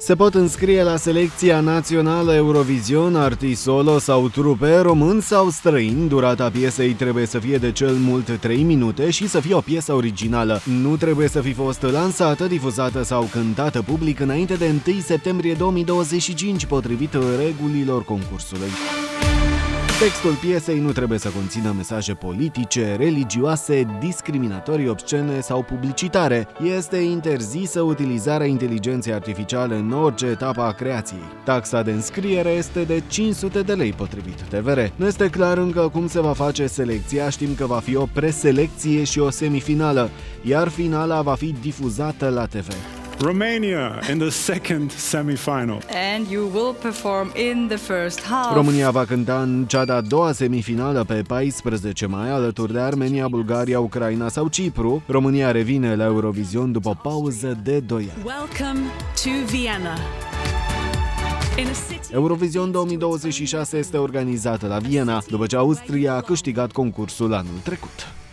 Se pot înscrie la selecția națională Eurovision artist solo sau trupe, român sau străin. Durata piesei trebuie să fie de cel mult 3 minute și să fie o piesă originală. Nu trebuie să fi fost lansată, difuzată sau cântată public înainte de 1 septembrie 2025, potrivit regulilor concursului. Textul piesei nu trebuie să conțină mesaje politice, religioase, discriminatorii, obscene sau publicitare. Este interzisă utilizarea inteligenței artificiale în orice etapă a creației. Taxa de înscriere este de 500 de lei, potrivit TVR. Nu este clar încă cum se va face selecția, știm că va fi o preselecție și o semifinală, iar finala va fi difuzată la TV. Romania in the second semi-final. And you will perform in the first half. România va cânta în cea de-a doua semifinală pe 14 mai, alături de Armenia, Bulgaria, Ucraina sau Cipru. România revine la Eurovision după o pauză de 2 ani. Welcome to Vienna. Eurovision 2026 este organizată la Viena, după ce Austria a câștigat concursul anul trecut.